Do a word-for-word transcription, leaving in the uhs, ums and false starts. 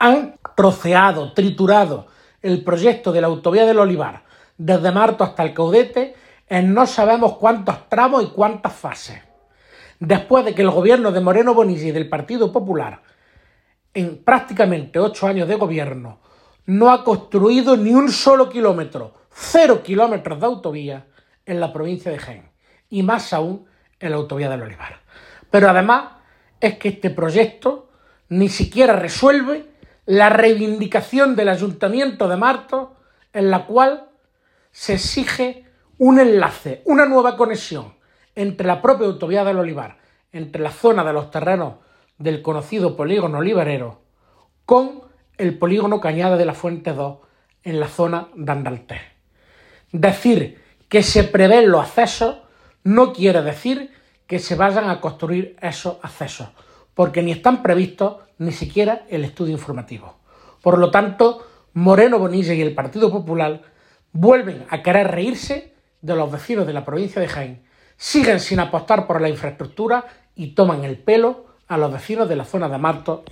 Han troceado, triturado el proyecto de la autovía del Olivar desde Martos hasta el Caudete en no sabemos cuántos tramos y cuántas fases. Después de que el gobierno de Moreno Bonilla y del Partido Popular, en prácticamente ocho años de gobierno, no ha construido ni un solo kilómetro, cero kilómetros de autovía en la provincia de Jaén, y más aún en la autovía del Olivar. Pero además es que este proyecto ni siquiera resuelve la reivindicación del Ayuntamiento de Martos, en la cual se exige un enlace, una nueva conexión entre la propia autovía del Olivar, entre la zona de los terrenos del conocido polígono olivarero, con el polígono Cañada de la Fuente dos en la zona de Andaltés. Decir que se prevén los accesos no quiere decir que se vayan a construir esos accesos, porque ni están previstos ni siquiera el estudio informativo. Por lo tanto, Moreno Bonilla y el Partido Popular vuelven a querer reírse de los vecinos de la provincia de Jaén, siguen sin apostar por la infraestructura y toman el pelo a los vecinos de la zona de Martos.